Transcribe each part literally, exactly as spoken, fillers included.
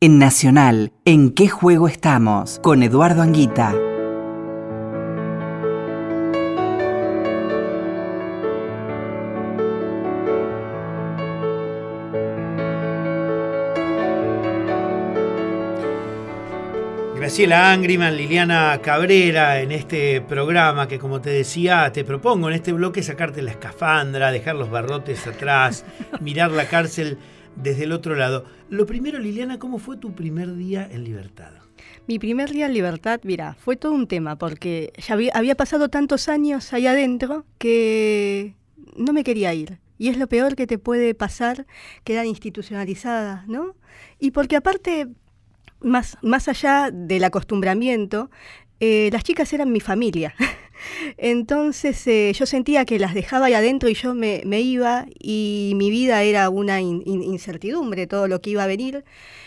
En Nacional, ¿en qué juego estamos? Con Eduardo Anguita. Graciela Angriman, Liliana Cabrera, en este programa que, como te decía, te propongo en este bloque sacarte la escafandra, dejar los barrotes atrás, mirar la cárcel desde el otro lado. Lo primero, Liliana, ¿cómo fue tu primer día en libertad? Mi primer día en libertad, mira, fue todo un tema, porque ya había, había pasado tantos años ahí adentro que no me quería ir. Y es lo peor que te puede pasar, quedar institucionalizada, ¿no? Y porque aparte... Más, más allá del acostumbramiento, eh, las chicas eran mi familia. Entonces eh, yo sentía que las dejaba ahí adentro y yo me, me iba y mi vida era una in, in, incertidumbre, todo lo que iba a venir.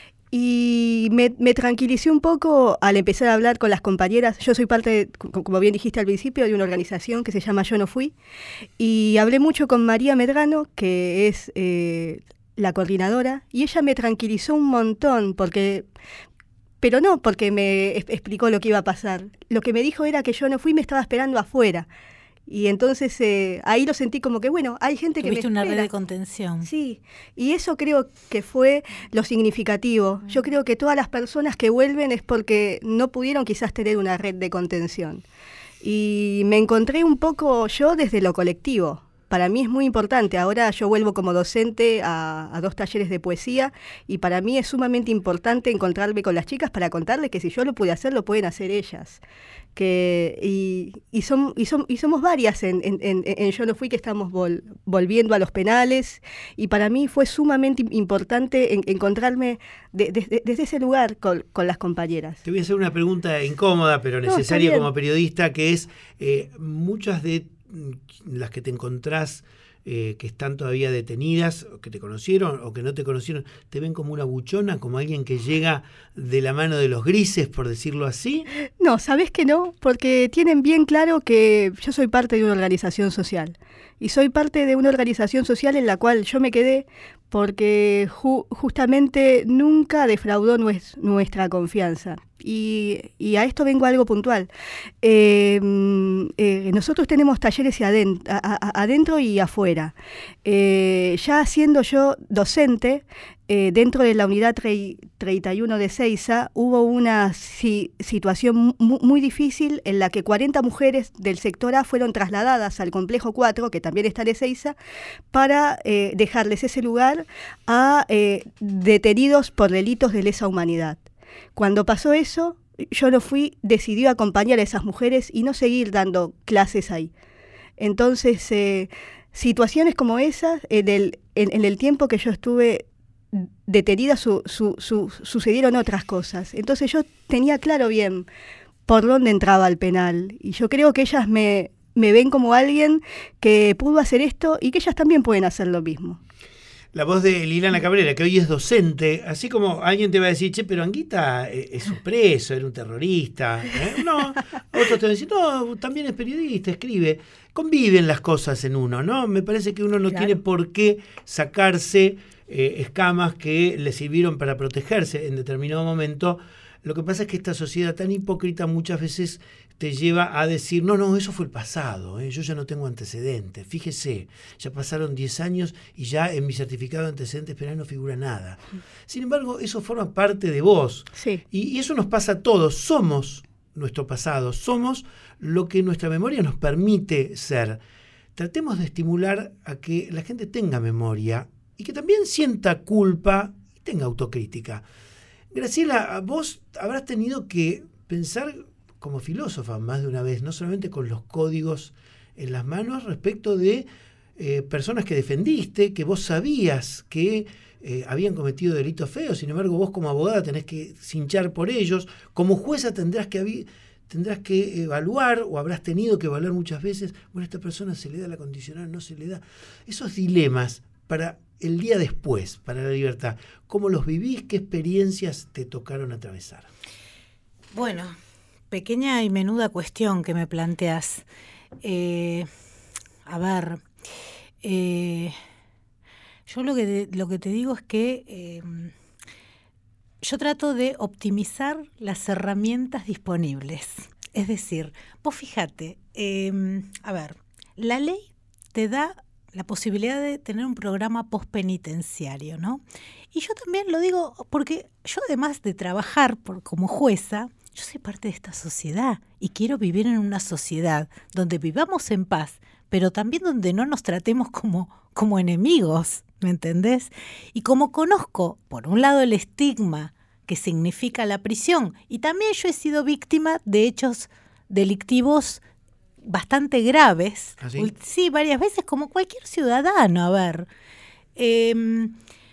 Y me, me tranquilicé un poco al empezar a hablar con las compañeras. Yo soy parte, de, como bien dijiste al principio, de una organización que se llama Yo No Fui. Y hablé mucho con María Medrano, que es... Eh, la coordinadora, y ella me tranquilizó un montón, porque, pero no porque me explicó lo que iba a pasar. Lo que me dijo era que yo no fui, me estaba esperando afuera. Y entonces eh, ahí lo sentí como que, bueno, hay gente que me espera. Tuviste una red de contención. Sí, y eso creo que fue lo significativo. Yo creo que todas las personas que vuelven es porque no pudieron quizás tener una red de contención. Y me encontré un poco yo desde lo colectivo. Para mí es muy importante. Ahora yo vuelvo como docente a, a dos talleres de poesía y para mí es sumamente importante encontrarme con las chicas para contarles que si yo lo pude hacer, lo pueden hacer ellas. Que, y, y, son, y, son, y somos varias en, en, en, en Yo No Fui que estamos vol, volviendo a los penales y para mí fue sumamente importante en, encontrarme de, de, desde ese lugar con, con las compañeras. Te voy a hacer una pregunta incómoda pero necesaria no, como periodista, que es eh, muchas de las que te encontrás eh, que están todavía detenidas, o que te conocieron o que no te conocieron, ¿te ven como una buchona, como alguien que llega de la mano de los grises, por decirlo así? No, ¿sabés que no? Porque tienen bien claro que yo soy parte de una organización social. Y soy parte de una organización social en la cual yo me quedé porque ju- justamente nunca defraudó nues- nuestra confianza. Y, y a esto vengo a algo puntual. Eh, eh, nosotros tenemos talleres adentro, a, a, adentro y afuera. Eh, ya siendo yo docente, eh, dentro de la unidad treinta y uno de Ezeiza hubo una si, situación muy, muy difícil en la que cuarenta mujeres del sector A fueron trasladadas al complejo cuatro, que también está en Ezeiza, para eh, dejarles ese lugar a eh, detenidos por delitos de lesa humanidad. Cuando pasó eso, Yo No Fui decidió acompañar a esas mujeres y no seguir dando clases ahí. Entonces, eh, situaciones como esas, en el, en, en el tiempo que yo estuve detenida, su, su, su, sucedieron otras cosas. Entonces yo tenía claro bien por dónde entraba al penal. Y yo creo que ellas me, me ven como alguien que pudo hacer esto y que ellas también pueden hacer lo mismo. La voz de Liliana Cabrera, que hoy es docente, así como alguien te va a decir, che, pero Anguita es un preso, era un terrorista. ¿eh? No, otros te van a decir, no, también es periodista, escribe. Conviven las cosas en uno, ¿no? Me parece que uno no claro. tiene por qué sacarse eh, escamas que le sirvieron para protegerse en determinado momento. Lo que pasa es que esta sociedad tan hipócrita muchas veces te lleva a decir, no, no, eso fue el pasado, ¿eh? Yo ya no tengo antecedentes, fíjese, ya pasaron diez años y ya en mi certificado de antecedentes penales no figura nada. Sin embargo, eso forma parte de vos. Sí. Y, y eso nos pasa a todos, somos nuestro pasado, somos lo que nuestra memoria nos permite ser. Tratemos de estimular a que la gente tenga memoria y que también sienta culpa y tenga autocrítica. Graciela, vos habrás tenido que pensar como filósofa más de una vez, no solamente con los códigos en las manos, respecto de eh, personas que defendiste, que vos sabías que eh, habían cometido delitos feos, sin embargo vos como abogada tenés que cinchar por ellos, como jueza tendrás que, tendrás que evaluar, o habrás tenido que evaluar muchas veces, bueno, a esta persona se le da la condicional, no se le da. Esos dilemas para el día después, para la libertad, ¿cómo los vivís? ¿Qué experiencias te tocaron atravesar? Bueno, pequeña y menuda cuestión que me planteas. Eh, a ver, eh, yo lo que, lo que te digo es que eh, yo trato de optimizar las herramientas disponibles. Es decir, vos fíjate, eh, a ver, la ley te da la posibilidad de tener un programa postpenitenciario, ¿no? Y yo también lo digo porque yo, además de trabajar por, como jueza, yo soy parte de esta sociedad y quiero vivir en una sociedad donde vivamos en paz, pero también donde no nos tratemos como, como enemigos, ¿me entendés? Y como conozco, por un lado, el estigma que significa la prisión, y también yo he sido víctima de hechos delictivos bastante graves. ¿Ah, sí? Sí, varias veces, como cualquier ciudadano, a ver. Eh,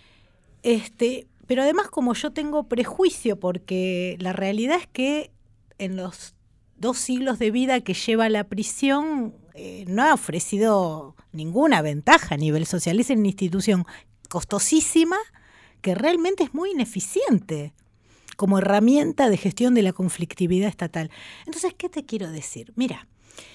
este, pero además, como yo tengo prejuicio, porque la realidad es que en los dos siglos de vida que lleva la prisión, eh, no ha ofrecido ninguna ventaja a nivel social. Es una institución costosísima que realmente es muy ineficiente como herramienta de gestión de la conflictividad estatal. Entonces, ¿qué te quiero decir? Mira,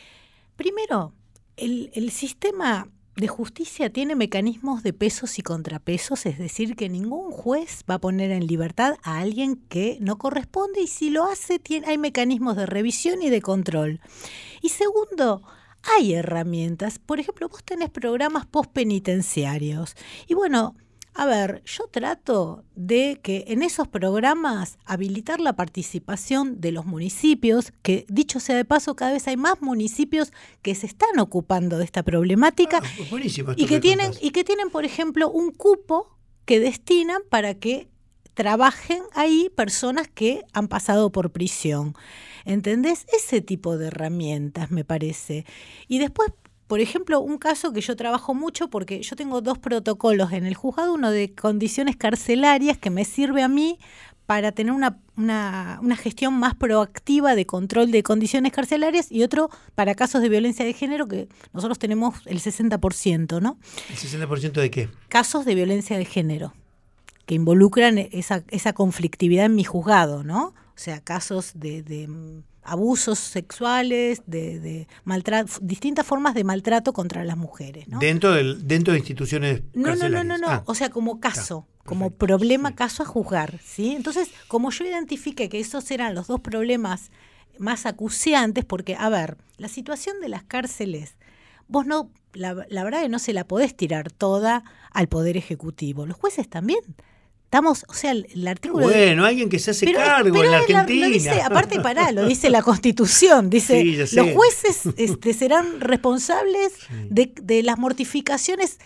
primero, el, el sistema de justicia tiene mecanismos de pesos y contrapesos, es decir, que ningún juez va a poner en libertad a alguien que no corresponde, y si lo hace, tiene, hay mecanismos de revisión y de control. Y segundo, hay herramientas. Por ejemplo, vos tenés programas postpenitenciarios. Y bueno, a ver, yo trato de que en esos programas habilitar la participación de los municipios, que dicho sea de paso, cada vez hay más municipios que se están ocupando de esta problemática. Ah, buenísimo esto y que que tienen contás. y que tienen, por ejemplo, un cupo que destinan para que trabajen ahí personas que han pasado por prisión. ¿Entendés? Ese tipo de herramientas, me parece. Y después, por ejemplo, un caso que yo trabajo mucho, porque yo tengo dos protocolos en el juzgado, uno de condiciones carcelarias que me sirve a mí para tener una, una, una gestión más proactiva de control de condiciones carcelarias, y otro para casos de violencia de género, que nosotros tenemos el sesenta por ciento, ¿no? ¿El sesenta por ciento de qué? Casos de violencia de género que involucran esa, esa conflictividad en mi juzgado, ¿no? O sea, casos de, de abusos sexuales, de, de maltrato, distintas formas de maltrato contra las mujeres, ¿no? Dentro, del, dentro de instituciones No, no, carcelarias. no, no, no. Ah, O sea, como caso, está, como perfecto, problema, sí. caso a juzgar, ¿sí? Entonces, como yo identifiqué que esos eran los dos problemas más acuciantes, porque, a ver, la situación de las cárceles, vos no, la, la verdad que no se la podés tirar toda al Poder Ejecutivo. Los jueces también. Estamos, o sea, el, el artículo... Bueno, alguien que se hace Pero- cargo pero en la es la- Argentina. lo dice, aparte, pará, lo dice la Constitución. Dice, Sí, ya sé. los jueces este, serán responsables Sí. de, de las mortificaciones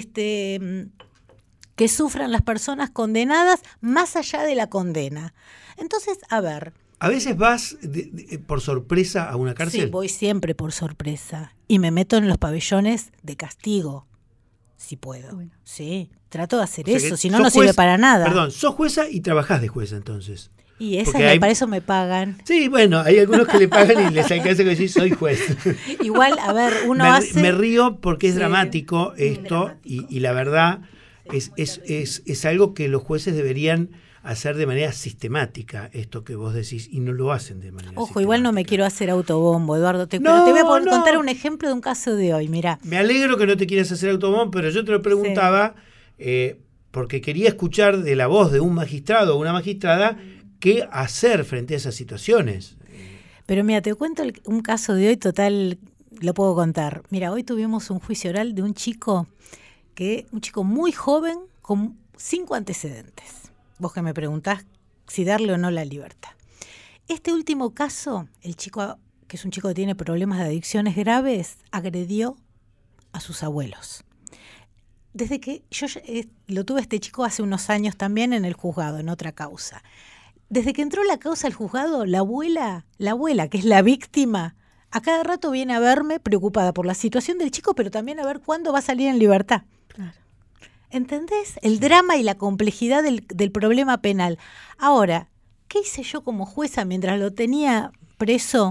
este, que sufran las personas condenadas más allá de la condena. Entonces, a ver, ¿A veces vas de- de- por sorpresa a una cárcel? sí, voy siempre por sorpresa y me meto en los pabellones de castigo, si puedo. Bueno. Sí, trato de hacer O sea que eso, si no, sos no sirve juez- para nada. Perdón, sos jueza y trabajás de jueza entonces. Y esa porque me- hay- para eso me pagan. Sí, bueno, hay algunos que le pagan y les alcanza que decir soy juez. Igual, a ver, uno me, hace... me río porque es Sí. dramático esto Dramático. Y, y la verdad es, es, es, es algo que los jueces deberían hacer de manera sistemática, esto que vos decís, y no lo hacen de manera Ojo, igual no me sistemática. quiero hacer autobombo, Eduardo. Te, No, pero te voy a pon- no. contar un ejemplo de un caso de hoy, mirá. Me alegro que no te quieras hacer autobomb, pero yo te lo preguntaba eh, porque quería escuchar de la voz de un magistrado o una magistrada qué hacer frente a esas situaciones. Pero mira, te cuento el- un caso de hoy, total, lo puedo contar. Mira, hoy tuvimos un juicio oral de un chico, que un chico muy joven con cinco antecedentes. Vos que me preguntás si darle o no la libertad. Este último caso, el chico, que es un chico que tiene problemas de adicciones graves, agredió a sus abuelos. Desde que yo eh, lo tuve este chico hace unos años también en el juzgado, en otra causa. Desde que entró la causa al juzgado, la abuela, la abuela, que es la víctima, a cada rato viene a verme preocupada por la situación del chico, pero también a ver cuándo va a salir en libertad. Claro. ¿Entendés? El drama y la complejidad del, del problema penal. Ahora, ¿qué hice yo como jueza mientras lo tenía preso?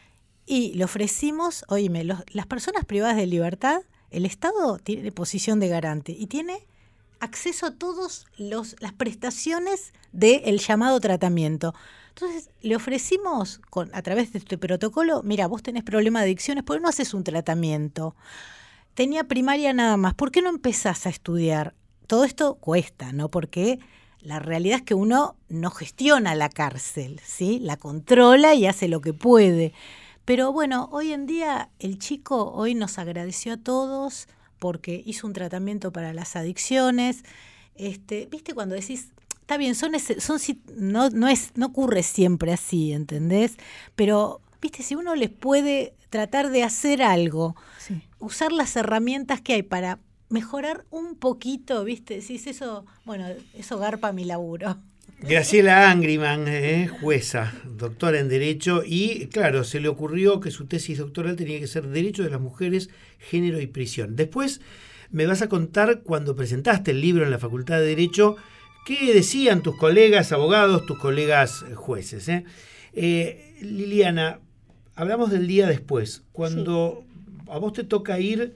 Y le ofrecimos, oíme, los, las personas privadas de libertad, el Estado tiene posición de garante y tiene acceso a todas las prestaciones del llamado tratamiento. Entonces, le ofrecimos, con, a través de este protocolo, mira, vos tenés problema de adicciones, ¿por qué no haces un tratamiento? Tenía primaria nada más, ¿por qué no empezás a estudiar? Todo esto cuesta, ¿no? Porque la realidad es que uno no gestiona la cárcel, ¿sí? La controla y hace lo que puede. Pero bueno, hoy en día el chico hoy nos agradeció a todos porque hizo un tratamiento para las adicciones. Este, ¿viste cuando decís, está bien, son, ese, son no, no, es, no ocurre siempre así, ¿entendés? Pero, ¿viste? Si uno les puede tratar de hacer algo, sí, usar las herramientas que hay para mejorar un poquito, ¿viste? Decís, eso, bueno, eso garpa mi laburo. Graciela Angriman, eh, jueza, doctora en Derecho, y claro, se le ocurrió que su tesis doctoral tenía que ser Derecho de las Mujeres, Género y Prisión. Después me vas a contar, cuando presentaste el libro en la Facultad de Derecho, qué decían tus colegas abogados, tus colegas jueces. Eh? Eh, Liliana, hablamos del día después, cuando sí, a vos te toca ir,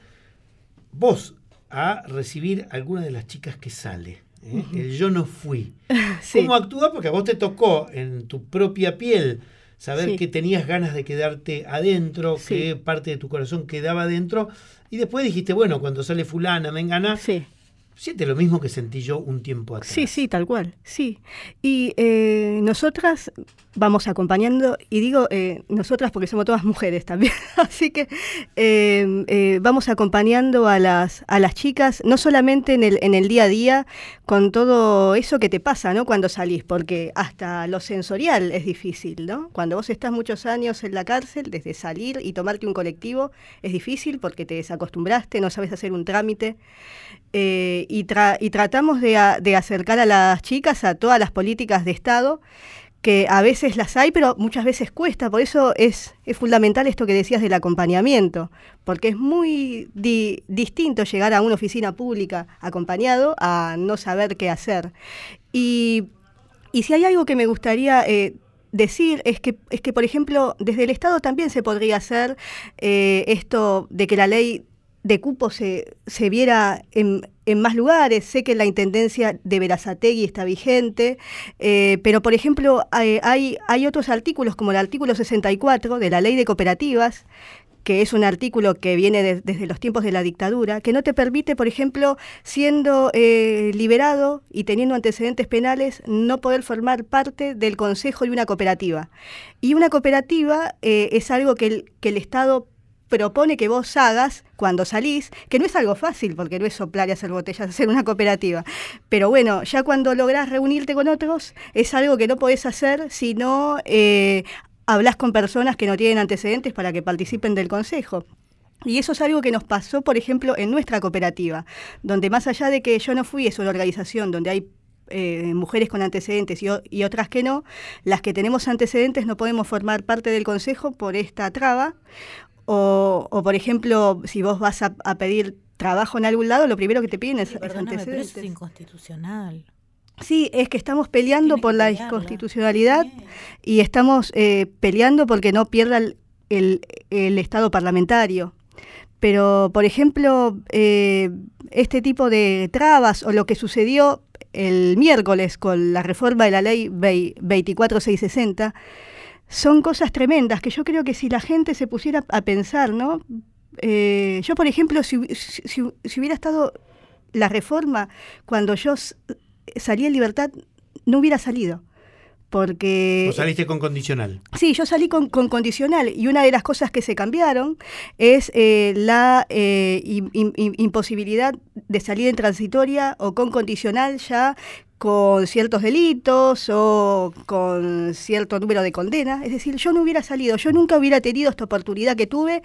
vos, a recibir a alguna de las chicas que sale. ¿Eh? Uh-huh. El yo no fui. Sí. ¿Cómo actúa? Porque a vos te tocó en tu propia piel saber sí, que tenías ganas de quedarte adentro, sí, que parte de tu corazón quedaba adentro, y después dijiste, bueno, cuando sale fulana, mengana, sí, siente lo mismo que sentí yo un tiempo atrás. Sí, sí, tal cual, sí. Y eh, nosotras vamos acompañando, y digo eh, nosotras porque somos todas mujeres también, así que eh, eh, vamos acompañando a las a las chicas, no solamente en el, en el día a día, con todo eso que te pasa, ¿no? Cuando salís, porque hasta lo sensorial es difícil, ¿no? Cuando vos estás muchos años en la cárcel, desde salir y tomarte un colectivo, es difícil porque te desacostumbraste, no sabes hacer un trámite, eh, y, tra- y tratamos de, a, de acercar a las chicas a todas las políticas de Estado, que a veces las hay, pero muchas veces cuesta. Por eso es, es fundamental esto que decías del acompañamiento, porque es muy di- distinto llegar a una oficina pública acompañado a no saber qué hacer. Y, y si hay algo que me gustaría eh, decir, es que, es que, por ejemplo, desde el Estado también se podría hacer eh, esto de que la ley de cupo se, se viera en, en más lugares. Sé que la Intendencia de Berazategui está vigente, eh, pero por ejemplo hay, hay, hay otros artículos, como el artículo sesenta y cuatro de la Ley de Cooperativas, que es un artículo que viene de, desde los tiempos de la dictadura, que no te permite, por ejemplo, siendo eh, liberado y teniendo antecedentes penales, no poder formar parte del consejo de una cooperativa. Y una cooperativa eh, es algo que el, que el Estado propone que vos hagas cuando salís, que no es algo fácil, porque no es soplar y hacer botellas, hacer una cooperativa. Pero bueno, ya cuando lográs reunirte con otros, es algo que no podés hacer si no eh, hablás con personas que no tienen antecedentes para que participen del consejo. Y eso es algo que nos pasó, por ejemplo, en nuestra cooperativa, donde más allá de que yo no fui, es una organización donde hay Eh, mujeres con antecedentes y, o, y otras que no, las que tenemos antecedentes no podemos formar parte del consejo por esta traba. O, o, por ejemplo, si vos vas a, a pedir trabajo en algún lado, lo primero que te piden es, sí, es antecedentes. Pero eso es inconstitucional. Sí, es que estamos peleando Tiene por la pelearla. inconstitucionalidad, sí, y estamos eh, peleando porque no pierda el, el, el Estado parlamentario. Pero, por ejemplo, eh, este tipo de trabas o lo que sucedió el miércoles con la reforma de la ley veinticuatro mil seiscientos sesenta, son cosas tremendas que yo creo que si la gente se pusiera a pensar, ¿no? Eh, yo, por ejemplo, si, si, si hubiera estado la reforma cuando yo salí en libertad, no hubiera salido. Porque ¿Vos saliste con condicional? Sí, yo salí con, con condicional, y una de las cosas que se cambiaron es eh, la eh, in, in, imposibilidad de salir en transitoria o con condicional ya con ciertos delitos o con cierto número de condenas. Es decir, yo no hubiera salido, yo nunca hubiera tenido esta oportunidad que tuve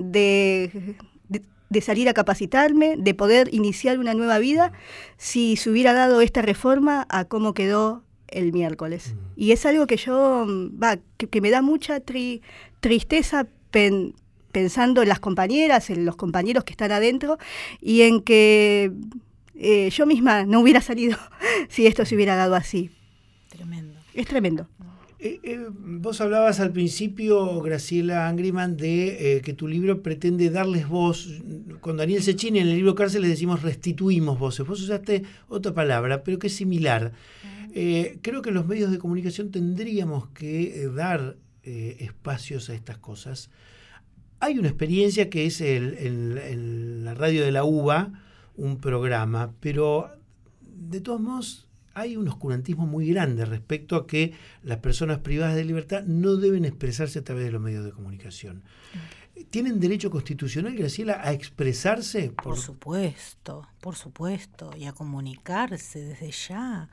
de, de, de salir a capacitarme, de poder iniciar una nueva vida, si se hubiera dado esta reforma a cómo quedó el miércoles. Y es algo que yo, va, que, que me da mucha tri, tristeza pen, pensando en las compañeras, en los compañeros que están adentro, y en que eh, yo misma no hubiera salido si esto se hubiera dado así. Tremendo. Es tremendo. Eh, eh, vos hablabas al principio, Graciela Angriman, de eh, que tu libro pretende darles voz. Con Daniel Cecchini en el libro Cárcel les decimos restituimos voces. Vos usaste otra palabra, pero que es similar. Eh, creo que los medios de comunicación tendríamos que eh, dar eh, espacios a estas cosas. Hay una experiencia que es el, el, el, la radio de la U B A, un programa, pero de todos modos hay un oscurantismo muy grande respecto a que las personas privadas de libertad no deben expresarse a través de los medios de comunicación. ¿Tienen derecho constitucional, Graciela, a expresarse? Por, por supuesto, por supuesto, y a comunicarse desde ya.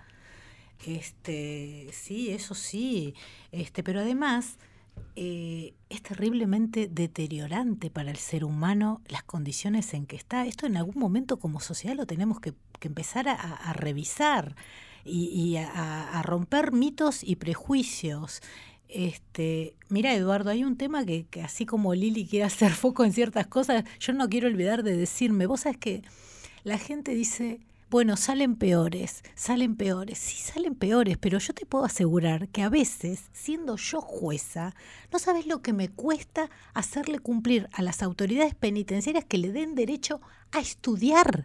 Este, sí, eso sí, este, pero además eh, es terriblemente deteriorante para el ser humano las condiciones en que está. Esto en algún momento como sociedad lo tenemos que, que empezar a, a revisar y, y a, a romper mitos y prejuicios. Este, mira, Eduardo, hay un tema que, que así como Lili quiere hacer foco en ciertas cosas, yo no quiero olvidar de decirme, vos sabés que la gente dice, bueno, salen peores, salen peores, sí salen peores, pero yo te puedo asegurar que a veces, siendo yo jueza, no sabes lo que me cuesta hacerle cumplir a las autoridades penitenciarias que le den derecho a estudiar.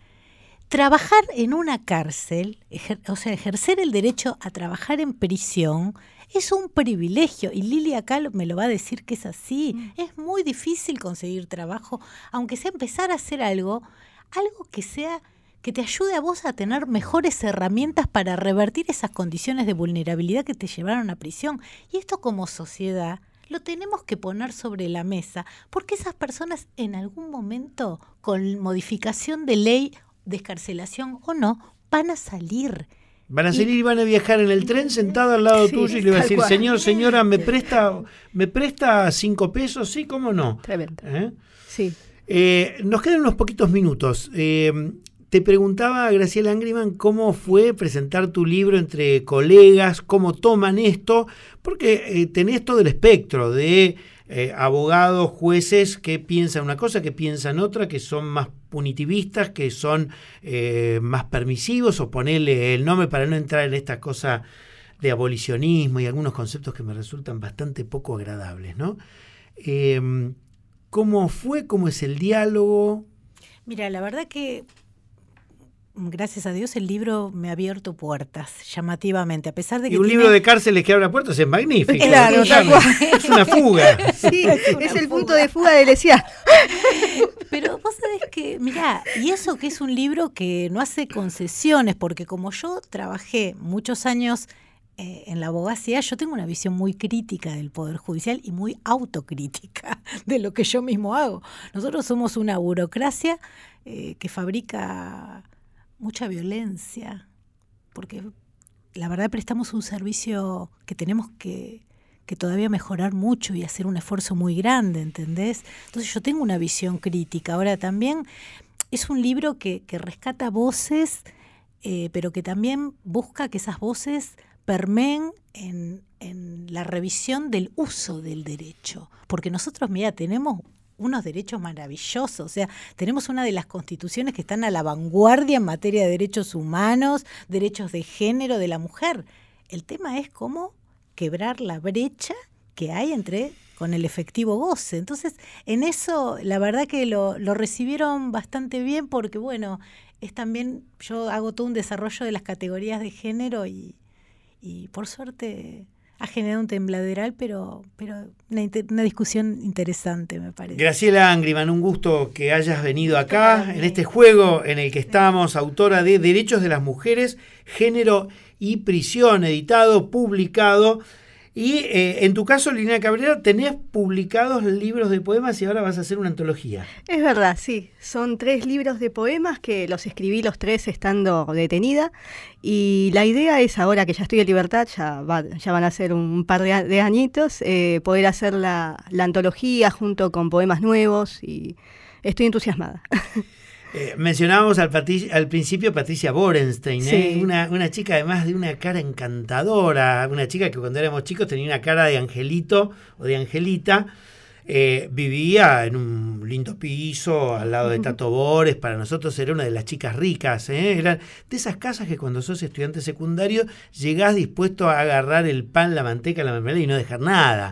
Trabajar en una cárcel, ejer, o sea, ejercer el derecho a trabajar en prisión es un privilegio, y Lili acá me lo va a decir que es así. Mm. Es muy difícil conseguir trabajo, aunque sea empezar a hacer algo, algo que sea, que te ayude a vos a tener mejores herramientas para revertir esas condiciones de vulnerabilidad que te llevaron a prisión. Y esto como sociedad lo tenemos que poner sobre la mesa, porque esas personas en algún momento, con modificación de ley, descarcelación o no, van a salir. Van a salir y van a viajar en el tren sentado al lado sí, tuyo y le va a decir, cual. señor, señora, ¿me presta me presta cinco pesos? Sí, ¿cómo no? Tremendo. ¿Eh? Sí. Eh, nos quedan unos poquitos minutos. Eh, te preguntaba, Graciela Angriman, cómo fue presentar tu libro entre colegas, cómo toman esto, porque eh, tenés todo el espectro de eh, abogados, jueces que piensan una cosa, que piensan otra, que son más punitivistas, que son eh, más permisivos, o ponerle el nombre para no entrar en esta cosa de abolicionismo y algunos conceptos que me resultan bastante poco agradables, ¿no? Eh, ¿Cómo fue? ¿Cómo es el diálogo? Mira, la verdad que gracias a Dios el libro me ha abierto puertas, llamativamente, a pesar de que... Y un tiene... libro de cárceles que abra puertas es magnífico. Claro, sí, es una fuga. Sí, es, es el fuga. punto de fuga de Lesiá. Pero vos sabés que, mirá, y eso que es un libro que no hace concesiones, porque como yo trabajé muchos años eh, en la abogacía, yo tengo una visión muy crítica del Poder Judicial y muy autocrítica de lo que yo mismo hago. Nosotros somos una burocracia eh, que fabrica mucha violencia, porque la verdad prestamos un servicio que tenemos que, que todavía mejorar mucho y hacer un esfuerzo muy grande, ¿entendés? Entonces yo tengo una visión crítica. Ahora también es un libro que, que rescata voces, eh, pero que también busca que esas voces permeen en, en la revisión del uso del derecho. Porque nosotros, mira, tenemos unos derechos maravillosos, o sea, tenemos una de las constituciones que están a la vanguardia en materia de derechos humanos, derechos de género de la mujer. El tema es cómo quebrar la brecha que hay entre con el efectivo goce. Entonces, en eso, la verdad que lo, lo recibieron bastante bien porque, bueno, es también, yo hago todo un desarrollo de las categorías de género y, y por suerte ha generado un tembladeral, pero, pero una, una discusión interesante, me parece. Graciela Angriman, un gusto que hayas venido acá, en este juego en el que estamos, autora de Derechos de las Mujeres, Género y Prisión, editado, publicado. Y eh, en tu caso, Liliana Cabrera, tenés publicados libros de poemas y ahora vas a hacer una antología. Es verdad, sí. Son tres libros de poemas que los escribí los tres estando detenida. Y la idea es, ahora que ya estoy en libertad, ya, va, ya van a ser un par de, de añitos, eh, poder hacer la, la antología junto con poemas nuevos y estoy entusiasmada. Eh, mencionábamos al, al principio Patricia Borenstein, ¿eh? Sí. una, una chica además de una cara encantadora, una chica que cuando éramos chicos tenía una cara de angelito o de angelita, eh, vivía en un lindo piso al lado de Tato Bores, para nosotros era una de las chicas ricas, ¿eh? Eran de esas casas que cuando sos estudiante secundario llegás dispuesto a agarrar el pan, la manteca, la mermelada y no dejar nada.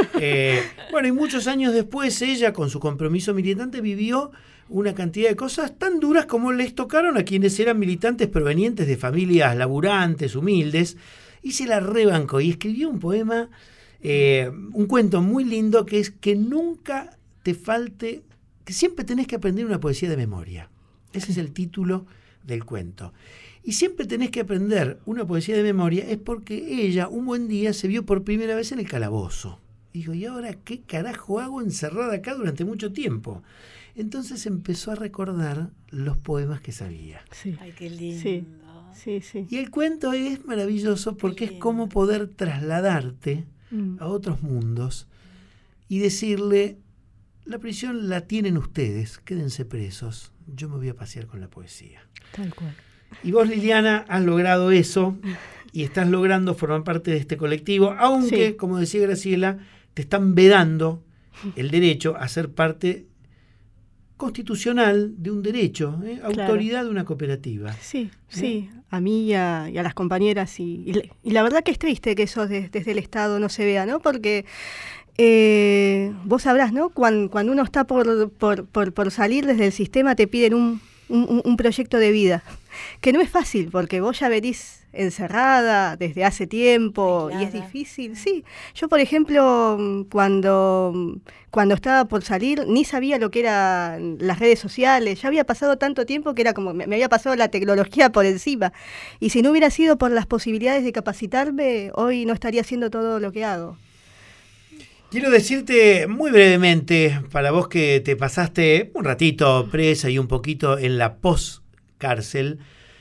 Eh, bueno, y muchos años después ella, con su compromiso militante, vivió una cantidad de cosas tan duras como les tocaron a quienes eran militantes provenientes de familias laburantes, humildes, y se la rebancó y escribió un poema, eh, un cuento muy lindo que es que nunca te falte, que siempre tenés que aprender una poesía de memoria. Ese es el título del cuento. Y siempre tenés que aprender una poesía de memoria, es porque ella un buen día se vio por primera vez en el calabozo. Dijo, ¿y ahora qué carajo hago encerrada acá durante mucho tiempo? Entonces empezó a recordar los poemas que sabía. Sí. Ay, qué lindo. Sí, sí, sí. Y el cuento es maravilloso porque es como poder trasladarte Mm. a otros mundos y decirle, la prisión la tienen ustedes, quédense presos, yo me voy a pasear con la poesía. Tal cual. Y vos, Liliana, has logrado eso y estás logrando formar parte de este colectivo, aunque, Sí. como decía Graciela, te están vedando el derecho a ser parte constitucional de un derecho, ¿eh? Autoridad de una cooperativa. Sí, sí, a mí y a, y a las compañeras. Y, y, le- y la verdad que es triste que eso de- desde el Estado no se vea, ¿no? Porque eh, vos sabrás, ¿no? Cuando, cuando uno está por, por, por, por salir desde el sistema te piden un, un, un proyecto de vida, que no es fácil, porque vos ya venís encerrada desde hace tiempo y es Aislada. difícil. Sí, yo por ejemplo, cuando, cuando estaba por salir, ni sabía lo que eran las redes sociales, ya había pasado tanto tiempo que era como, me, me había pasado la tecnología por encima, y si no hubiera sido por las posibilidades de capacitarme, hoy no estaría haciendo todo lo que hago. Quiero decirte muy brevemente, para vos que te pasaste un ratito presa y un poquito en la post-cárcel,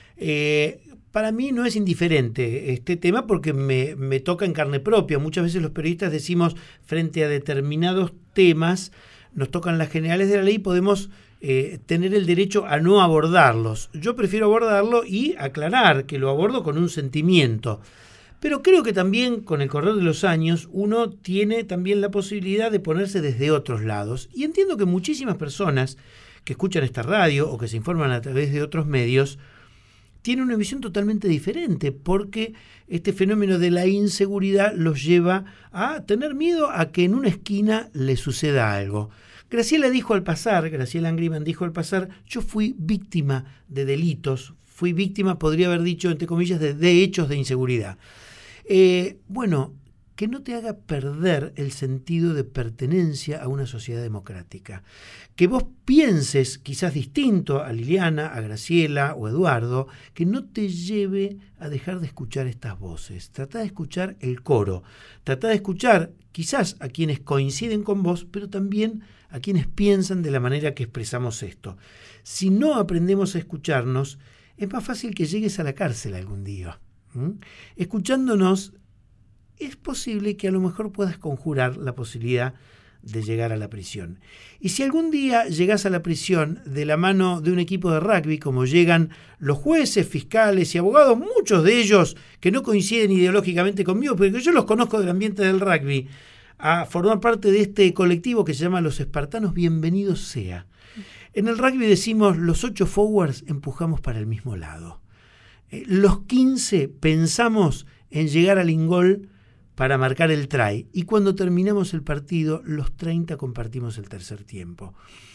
eh, para mí no es indiferente este tema porque me, me toca en carne propia. Muchas veces los periodistas decimos, frente a determinados temas, nos tocan las generales de la ley y podemos eh, tener el derecho a no abordarlos. Yo prefiero abordarlo y aclarar que lo abordo con un sentimiento. Pero creo que también con el correr de los años uno tiene también la posibilidad de ponerse desde otros lados. Y entiendo que muchísimas personas que escuchan esta radio o que se informan a través de otros medios tienen una visión totalmente diferente porque este fenómeno de la inseguridad los lleva a tener miedo a que en una esquina le suceda algo. Graciela dijo al pasar, Graciela Angriman dijo al pasar, yo fui víctima de delitos, fui víctima, podría haber dicho, entre comillas, de, de hechos de inseguridad. Eh, bueno, que no te haga perder el sentido de pertenencia a una sociedad democrática. Que vos pienses quizás distinto a Liliana, a Graciela o Eduardo, que no te lleve a dejar de escuchar estas voces. Trata de escuchar el coro, trata de escuchar quizás a quienes coinciden con vos, pero también a quienes piensan de la manera que expresamos esto. Si no aprendemos a escucharnos, es más fácil que llegues a la cárcel algún día. ¿Mm? Escuchándonos, es posible que a lo mejor puedas conjurar la posibilidad de llegar a la prisión. Y si algún día llegás a la prisión de la mano de un equipo de rugby, como llegan los jueces, fiscales y abogados, muchos de ellos que no coinciden ideológicamente conmigo, pero que yo los conozco del ambiente del rugby, a formar parte de este colectivo que se llama Los Espartanos, bienvenido sea. En el rugby decimos, los ocho forwards empujamos para el mismo lado. Los quince pensamos en llegar al ingol para marcar el try. Y cuando terminamos el partido, los treinta compartimos el tercer tiempo.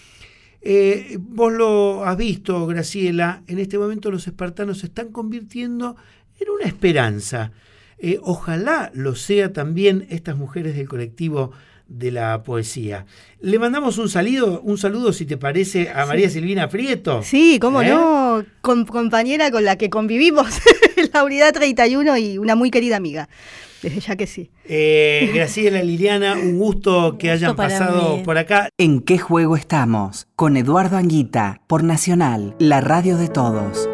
Eh, vos lo has visto, Graciela, en este momento los espartanos se están convirtiendo en una esperanza. Eh, ojalá lo sea también estas mujeres del colectivo de la poesía. Le mandamos un saludo, un saludo si te parece, a María sí. Silvina Prieto. Sí, cómo ¿Eh? no, con, compañera con la que convivimos en la unidad treinta y uno y una muy querida amiga, desde ya que sí. Eh, Graciela, Liliana, un gusto que Un gusto hayan pasado mí. por acá. ¿En qué juego estamos? Con Eduardo Anguita, por Nacional, la radio de todos.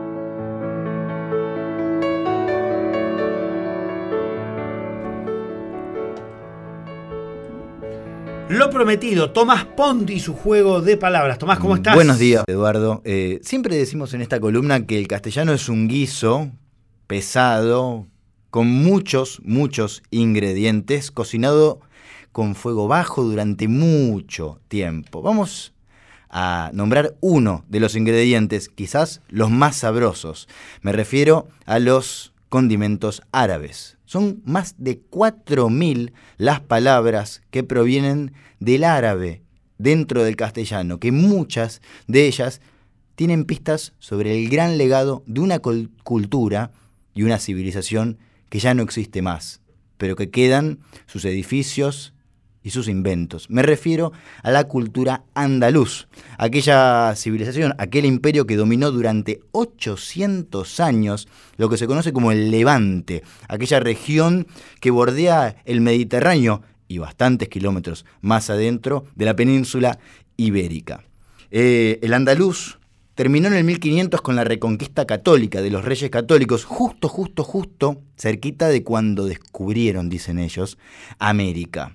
Lo prometido, Tomás Ponti y su juego de palabras. Tomás, ¿cómo estás? Buenos días, Eduardo. Eh, siempre decimos en esta columna que el castellano es un guiso pesado, con muchos, muchos ingredientes, cocinado con fuego bajo durante mucho tiempo. Vamos a nombrar uno de los ingredientes, quizás los más sabrosos. Me refiero a los condimentos árabes. Son más de cuatro mil las palabras que provienen del árabe dentro del castellano, que muchas de ellas tienen pistas sobre el gran legado de una col- cultura y una civilización que ya no existe más, pero que quedan sus edificios y sus inventos. Me refiero a la cultura andaluz, aquella civilización, aquel imperio que dominó durante ochocientos años lo que se conoce como el Levante, aquella región que bordea el Mediterráneo y bastantes kilómetros más adentro de la península ibérica. Eh, el andaluz terminó en el mil quinientos con la reconquista católica de los reyes católicos, justo, justo, justo, cerquita de cuando descubrieron, dicen ellos, América.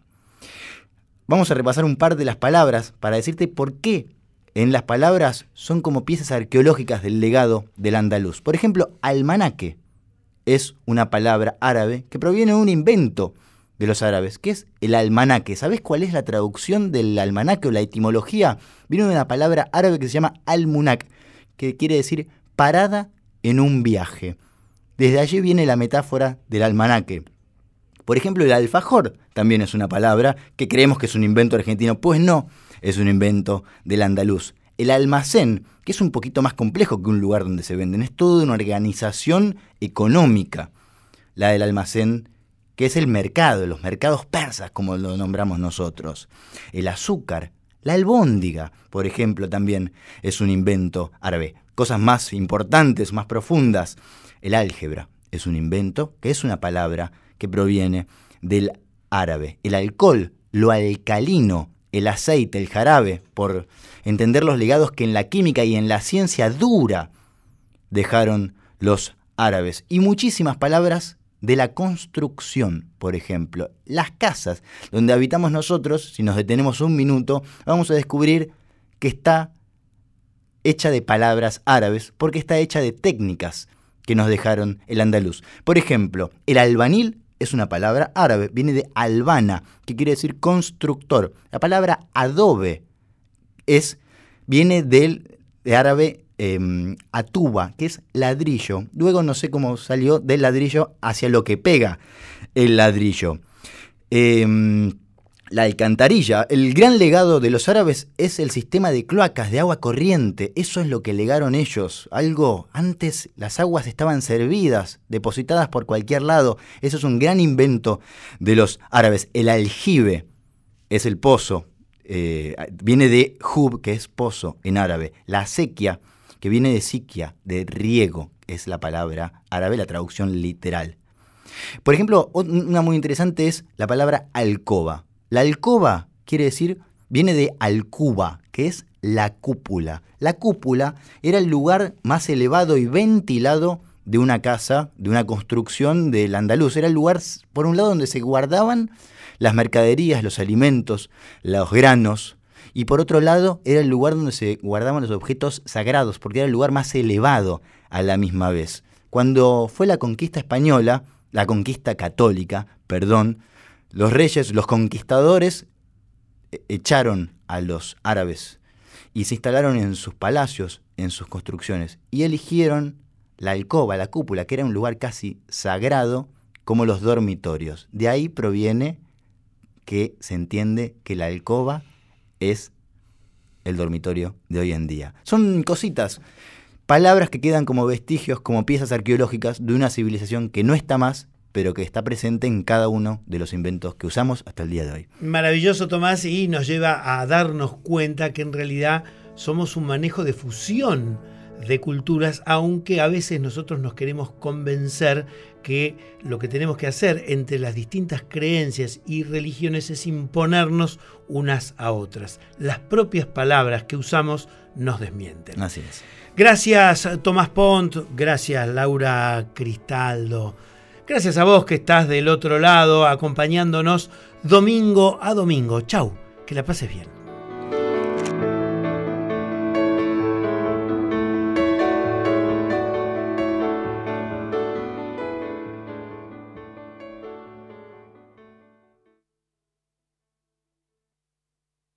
Vamos a repasar un par de las palabras para decirte por qué en las palabras son como piezas arqueológicas del legado del andaluz. Por ejemplo, almanaque es una palabra árabe que proviene de un invento de los árabes, que es el almanaque. ¿Sabés cuál es la traducción del almanaque o la etimología? Viene de una palabra árabe que se llama almunak, que quiere decir parada en un viaje. Desde allí viene la metáfora del almanaque. Por ejemplo, el alfajor también es una palabra que creemos que es un invento argentino. Pues no, es un invento del andaluz. El almacén, que es un poquito más complejo que un lugar donde se venden, es toda una organización económica. La del almacén, que es el mercado, los mercados persas, como lo nombramos nosotros. El azúcar, la albóndiga, por ejemplo, también es un invento árabe. Cosas más importantes, más profundas. El álgebra es un invento, que es una palabra que proviene del árabe. El alcohol, lo alcalino, el aceite, el jarabe, por entender los legados que en la química y en la ciencia dura dejaron los árabes. Y muchísimas palabras de la construcción, por ejemplo. Las casas donde habitamos nosotros, si nos detenemos un minuto, vamos a descubrir que está hecha de palabras árabes, porque está hecha de técnicas que nos dejaron el andaluz. Por ejemplo, el albanil es una palabra árabe, viene de albana, que quiere decir constructor. La palabra adobe es, viene del de árabe eh, atuba, que es ladrillo. Luego no sé cómo salió del ladrillo hacia lo que pega el ladrillo. Eh, la alcantarilla. El gran legado de los árabes es el sistema de cloacas de agua corriente. Eso es lo que legaron ellos. Algo, antes las aguas estaban servidas, depositadas por cualquier lado. Eso es un gran invento de los árabes. El aljibe es el pozo. Eh, viene de hub, que es pozo en árabe. La acequia, que viene de siquia, de riego, es la palabra árabe, la traducción literal. Por ejemplo, una muy interesante es la palabra alcoba. La alcoba quiere decir, viene de alcuba, que es la cúpula. La cúpula era el lugar más elevado y ventilado de una casa, de una construcción del andaluz. Era el lugar, por un lado, donde se guardaban las mercaderías, los alimentos, los granos, y por otro lado, era el lugar donde se guardaban los objetos sagrados, porque era el lugar más elevado a la misma vez. Cuando fue la conquista española, la conquista católica, perdón, los reyes, los conquistadores, echaron a los árabes y se instalaron en sus palacios, en sus construcciones, y eligieron la alcoba, la cúpula, que era un lugar casi sagrado, como los dormitorios. De ahí proviene que se entiende que la alcoba es el dormitorio de hoy en día. Son cositas, palabras que quedan como vestigios, como piezas arqueológicas de una civilización que no está más, pero que está presente en cada uno de los inventos que usamos hasta el día de hoy. Maravilloso, Tomás, y nos lleva a darnos cuenta que en realidad somos un manejo de fusión de culturas, aunque a veces nosotros nos queremos convencer que lo que tenemos que hacer entre las distintas creencias y religiones es imponernos unas a otras. Las propias palabras que usamos nos desmienten. Así es. Gracias, Tomás Pont, gracias, Laura Cristaldo. Gracias a vos que estás del otro lado acompañándonos domingo a domingo. Chau, que la pases bien.